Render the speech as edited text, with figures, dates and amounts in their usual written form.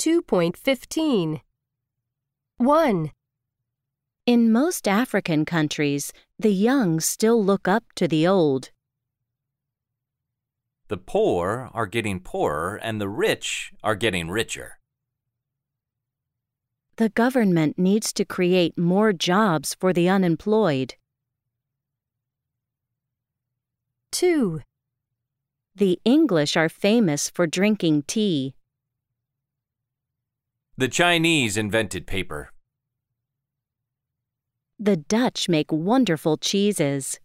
2.15. 1. In most African countries, the young still look up to the old. The poor are getting poorer and the rich are getting richer. The government needs to create more jobs for the unemployed. 2. The English are famous for drinking tea. The Chinese invented paper. The Dutch make wonderful cheeses.